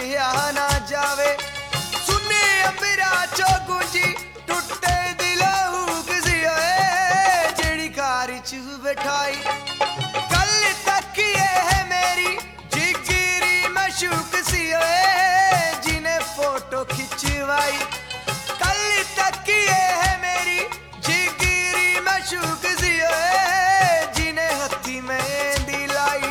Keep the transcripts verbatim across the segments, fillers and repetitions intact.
सुनिया ना जावे। सुने अंबरा चो गूंजी टुटे दिलों हुक सी ओए जेड़ी कार च बैठाई। कल तक ये है मेरी जिगरी मशूक सी ओए जिन्हें फोटो खिंचवाई। कल तक ये है मेरी जिगरी मशूक सी ओए जिन्हें हथी मेहंदी लाई।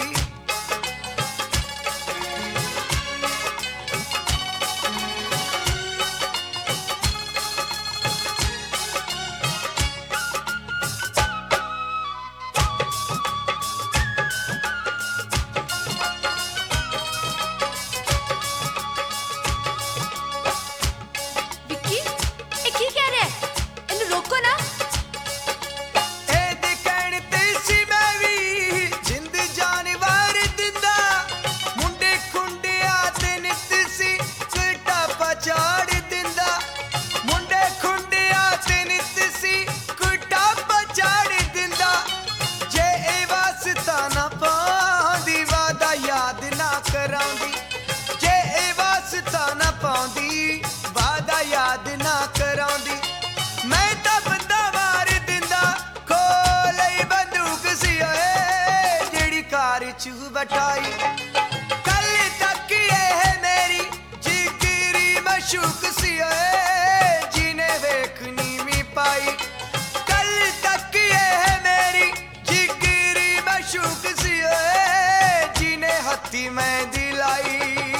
याद ना कराउंदी मैं तां बंदा मार दिंदा खोले बंदूक सी ओए जेड़ी कार च बैठाई। कल तक ये है मेरी जिगरी मशूक सी ओए जिन्हें वेखनी मी पाई। कल तक ये है मेरी जिगरी मशूक सी ओए जिन्हें हथी मेहंदी लाई।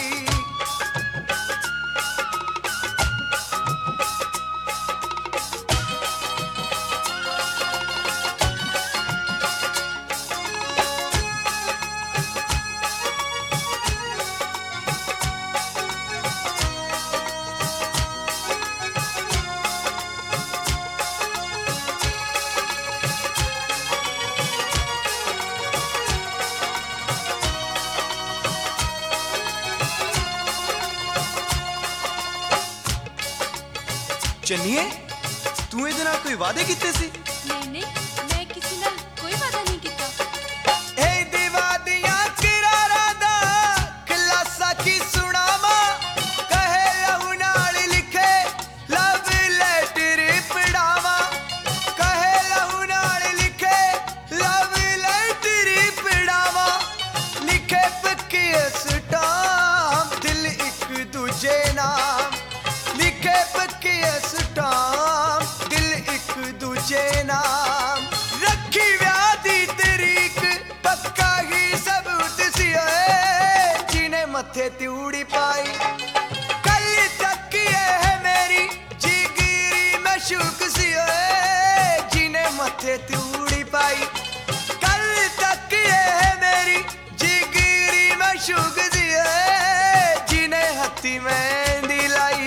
चन्निए तू इहदे नाल कोई वादे कीते सी? नहीं नहीं मैं किसी नाल कोई वादा नहीं कीता। ए दीवादियां किरारा दा खलासा की सुनावा कहे लहू नाल लिखे लव लेटर पढ़ावा। कहे लहू नाल लिखे लव लेटर पढ़ावा। लिखे पक्के स्टाम दिल एक दूजे नाम। लिखे पक्के स्टाम दिल एक दूजे नाम। रखी व्याह दी तरीक पक्का ही सबूत सी ओए जिन्हें मथे त्यूड़ी पाई। कल तक ये है मेरी जिगरी मशूक सी ओए जिन्हें मथे त्यूड़ी पाई। कल तक ये है मेरी जिगरी मशूक सी ओए जिन्हें हथी मेहंदी लाई।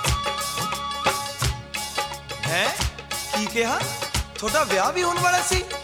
है की कहा थोड़ा ब्याह भी होने वाला सी?